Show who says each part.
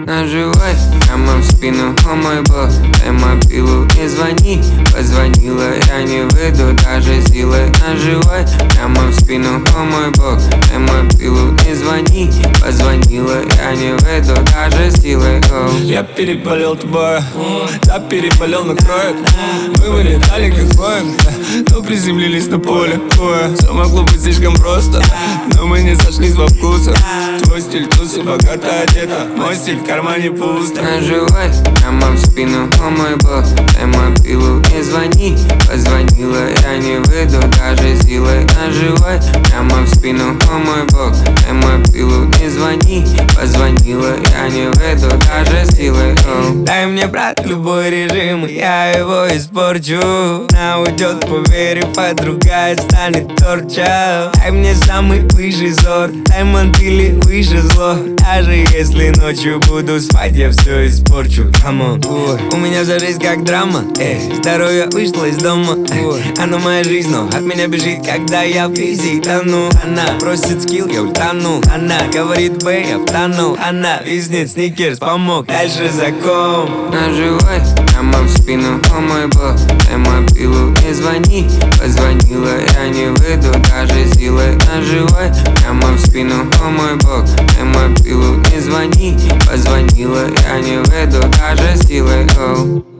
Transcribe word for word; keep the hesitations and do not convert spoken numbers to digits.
Speaker 1: Наживай прямо в спину, о мой бог. Дай мобилу, не звони. Позвонила, я не выйду даже силой. Наживай прямо в спину, о мой бог. Дай мобилу, не звони. Позвонила, я не выйду даже силой. О.
Speaker 2: Я переболел тобой, да переболел на кровь. Мы вылетали как Боинг, но приземлились на поле боя. Все могло быть слишком просто, но мы не сошлись во вкусах. Твой стиль тусы, богато одета, мой стиль в кармане пусто.
Speaker 1: Наживай прямо в спину, о мой бог. Дай мобилу, не звони. Позвонила, я не выйду даже силой. Наживай прямо в спину, о мой бог. Дай мобилу, не звони. Позвонила, я не выйду даже силой. О.
Speaker 3: Дай мне, брат, любой режим, и я его испорчу. Она уйдет, поверив, а другая станет торча. Дай мне самый высший сорт, дай мантили выше зло. Даже если ночью буду спать, я все испорчу. Come on. У меня вся жизнь как драма, эй. Здоровье вышло из дома, эй. Оно моя жизнь, но от меня бежит, когда я в кризе тону. Она просит скилл, я ультану. Она говорит, бэй, я втонул. Она виснет, сникерс помог, дальше закон.
Speaker 1: Наживай прямо в спину, о мой бог. Дай мобилу, не звони. Позвонила, я не выйду даже силой. Наживай прямо в спину, о мой бог. Дай мобилу, не звони. Позвонила, я не выйду даже силой. О.